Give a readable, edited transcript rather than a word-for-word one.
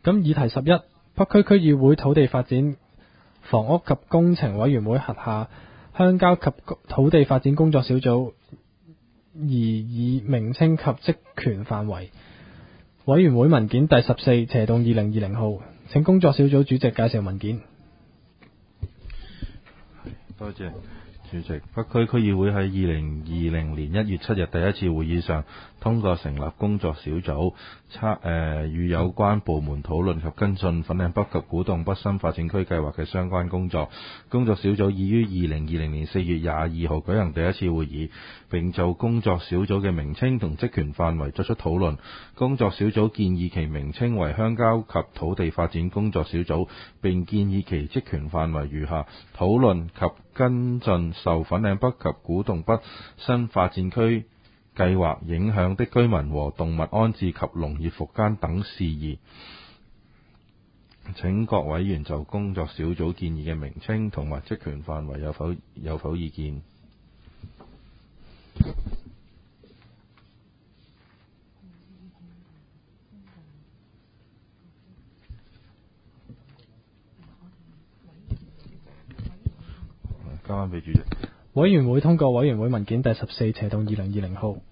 咁議題11，北區區議會土地發展、房屋及工程委員會轄下鄉郊及土地發展工作小組擬議名稱及職權範圍。委員會文件第14/2020號，請工作小組主席介紹文件。 多謝主席。北區區議會喺2020年1月7日第一次會議上通過成立工作小組，與有關部門討論及跟進粉嶺北及古洞北新發展區計劃嘅相關工作。工作小組已於2020年4月22號舉行第一次會議，並就工作小組嘅名稱同職權範圍作出討論。工作小組建議其名稱為鄉郊及土地發展工作小組，並建議其職權範圍如下：討論及跟進受粉嶺北及古洞北新發展區計劃影響的居民和動物安置及農業復耕等事宜。請各委員就工作小組建議嘅名稱同埋職權範圍有否意見？交翻俾主席。 委員會通過委員會文件第14/2020號。